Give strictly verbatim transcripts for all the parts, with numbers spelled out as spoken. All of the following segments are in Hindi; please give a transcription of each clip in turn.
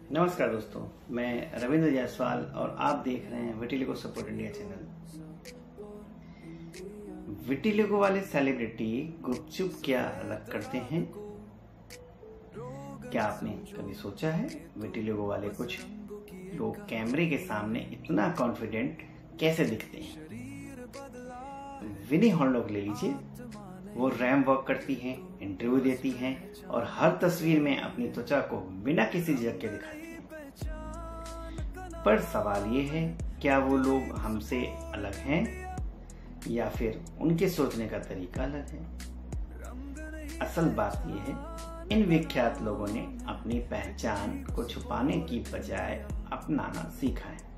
नमस्कार दोस्तों, मैं रविंद्र जायसवाल और आप देख रहे हैं vitiligo support India channel. Vitiligo वाले सेलिब्रिटी गुपचुप क्या अलग करते हैं? क्या आपने कभी सोचा है विटिलिगो वाले कुछ लोग कैमरे के सामने इतना कॉन्फिडेंट कैसे दिखते हैं? विनी हॉलडॉग ले लीजिए, वो रैम वॉक करती हैं, इंटरव्यू देती हैं और हर तस्वीर में अपनी त्वचा को बिना किसी झिझक के दिखाती हैं। पर सवाल ये है, क्या वो लोग हमसे अलग हैं या फिर उनके सोचने का तरीका अलग है? असल बात यह है, इन विख्यात लोगों ने अपनी पहचान को छुपाने की बजाय अपनाना सीखा है।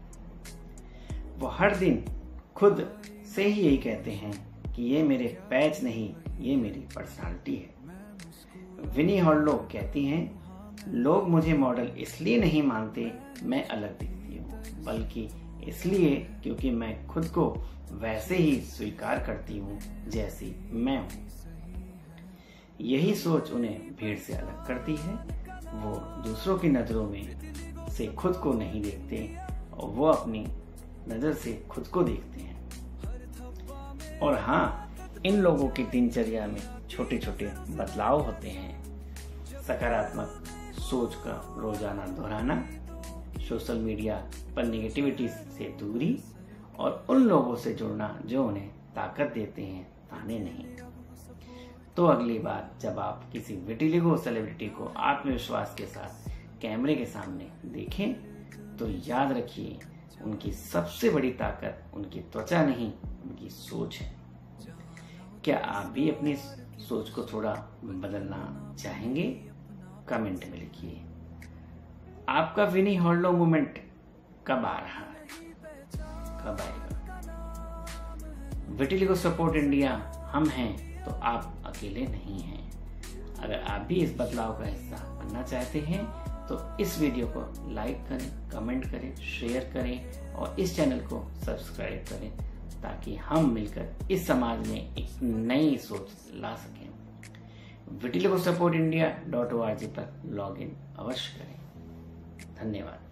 वो हर दिन खुद से ही यही कहते हैं कि ये मेरे पैच नहीं, ये मेरी पर्सनालिटी है। विनी हॉलडॉग कहती हैं, लोग मुझे मॉडल इसलिए नहीं मानते मैं अलग दिखती हूँ, बल्कि इसलिए क्योंकि मैं खुद को वैसे ही स्वीकार करती हूँ जैसी मैं हूँ। यही सोच उन्हें भीड़ से अलग करती है। वो दूसरों की नजरों में से खुद को नहीं देखते और वो अपनी नजर से खुद को देखते हैं। और हाँ, इन लोगों की दिनचर्या में छोटे छोटे बदलाव होते हैं। सकारात्मक सोच का रोजाना दोहराना, सोशल मीडिया पर नेगेटिविटी से दूरी और उन लोगों से जुड़ना जो उन्हें ताकत देते हैं, ताने नहीं। तो अगली बार जब आप किसी विटिलिगो सेलिब्रिटी को आत्मविश्वास के साथ कैमरे के सामने देखें तो याद रखिए, उनकी सबसे बड़ी ताकत उनकी त्वचा नहीं, उनकी सोच है। क्या आप भी अपनी सोच को थोड़ा बदलना चाहेंगे? कमेंट में लिखिए। आपका विनी हॉलडॉग मूवमेंट कब आ रहा है, कब आएगा? विटिलिगो सपोर्ट इंडिया हम हैं तो आप अकेले नहीं हैं। अगर आप भी इस बदलाव का हिस्सा बनना चाहते हैं तो इस वीडियो को लाइक करें, कमेंट करें, शेयर करें और इस चैनल को सब्सक्राइब करें ताकि हम मिलकर इस समाज में एक नई सोच ला सकें। Vitiligo support India dot O R G पर लॉग इन अवश्य करें। धन्यवाद।